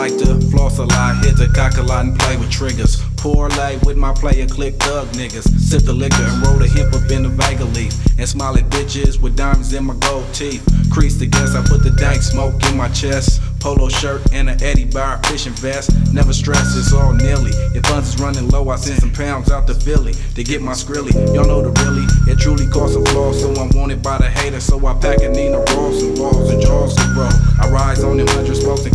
like to floss a lot, hit the cock a lot and play with triggers. Pour lay with my player, click thug niggas. Sip the liquor and roll the hemp up in the Vega leaf. And smile at bitches with diamonds in my gold teeth. Crease the gas, I put the dank smoke in my chest. Polo shirt and an Eddie Bauer fishing vest. Never stress, it's all nearly. If funds is running low, I send some pounds out to Philly to get my skrilly. Y'all know the really, it truly costs a flaw, so I'm wanted by the haters. So I pack a Nina Ross and balls and jaws to grow. I rise on them 100 spokes and